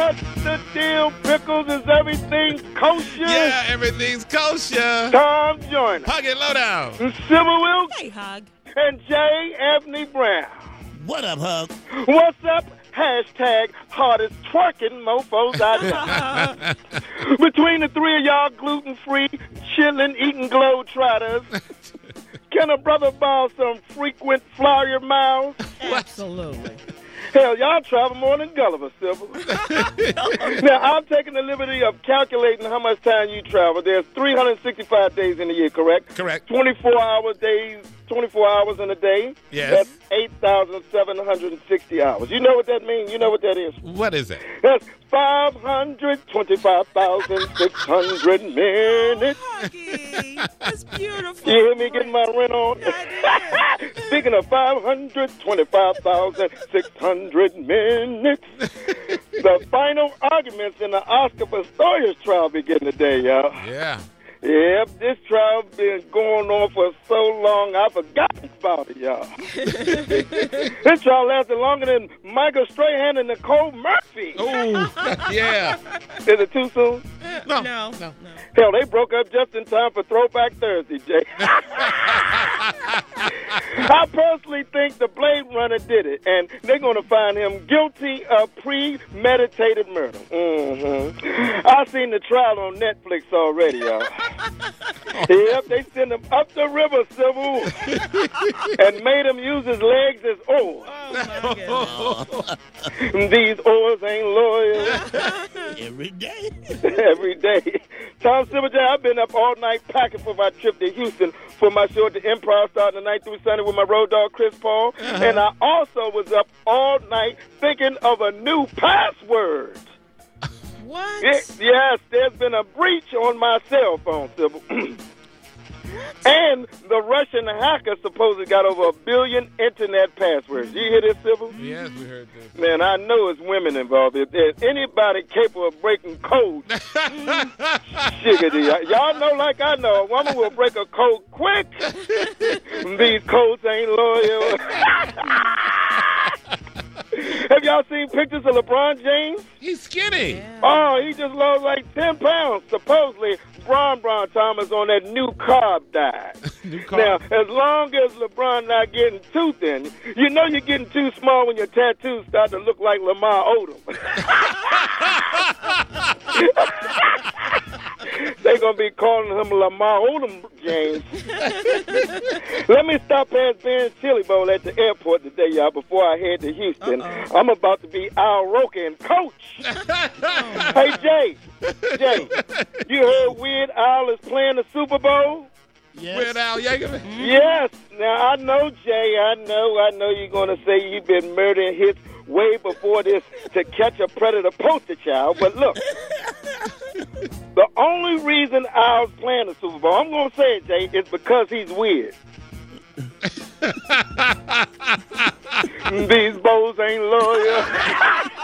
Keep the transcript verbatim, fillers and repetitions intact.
What's the deal, Pickles? Is everything kosher? Yeah, everything's kosher. Tom Joyner. Hug it, lowdown. Civil Wilk. Hey, Hug. And J. Anthony Brown. What up, Hug? What's up? Hashtag hardest twerking mofos I know. Between the three of y'all gluten-free, chilling, eating globetrotters, can a brother borrow some frequent flyer miles? Absolutely. Hell, y'all travel more than Gulliver, Sybil. Now, I'm taking the liberty of calculating how much time you travel. There's three hundred sixty-five days in a year, correct? Correct. twenty-four hour days, twenty-four hours in a day. Yes. That's eight thousand seven hundred sixty hours. You know what that means? You know what that is? What is it? That's five hundred twenty-five thousand six hundred minutes. Oh, Huggy. That's beautiful. You hear me getting my rent on? Yeah, I did. Speaking of five hundred twenty-five thousand six hundred minutes, the final arguments in the Oscar Pistorius trial begin today, y'all. Yeah. Yep, this trial been going on for so long, I forgot about it, y'all. This trial lasted longer than Michael Strahan and Nicole Murphy. Oh, yeah. Is it too soon? No. No. No. Hell, they broke up just in time for Throwback Thursday, Jay. I personally think the Blade Runner did it, and they're going to find him guilty of premeditated murder. Mm-hmm. I've seen the trial on Netflix already, y'all. Yep, they sent him up the river, Sybil, and made him use his legs as oars. Oh, my goodness. These oars ain't loyal. Every day. Every day. Tom Silverjay, I've been up all night packing for my trip to Houston for my show at the Improv starting the night through Sunday with my road dog, Chris Paul. Uh-huh. And I also was up all night thinking of a new password. What? It, yes, there's been a breach on my cell phone, Sybil. And the Russian hacker supposedly got over a billion internet passwords. You hear this, Sybil? Yes, we heard this. Man, I know it's women involved. If there's anybody capable of breaking code, shiggity. Y'all know like I know, a woman will break a code quick. These codes ain't loyal. Have y'all seen pictures of LeBron James? He's skinny. Yeah. Oh, he just lost like ten pounds. Supposedly, Bron Bron Thomas on that new carb diet. New carb. Now, as long as LeBron not getting too thin, you know you're getting too small when your tattoos start to look like Lamar Odom. They're going to be calling him Lamar Odom James. Let me stop past Ben's Chili Bowl at the airport today, y'all, before I head to Houston. Uh-oh. I'm about to be Al Roker and coach. Hey, Jay. Jay, you heard Weird Al is playing the Super Bowl? Yes. Weird Al Yankovic. Yes. Now, I know, Jay, I know, I know you're going to say you've been murdering hits way before this To Catch a Predator poster child, but look. The only reason Al's playing the Super Bowl, I'm going to say it, Jay, is because he's weird. These bows ain't loyal.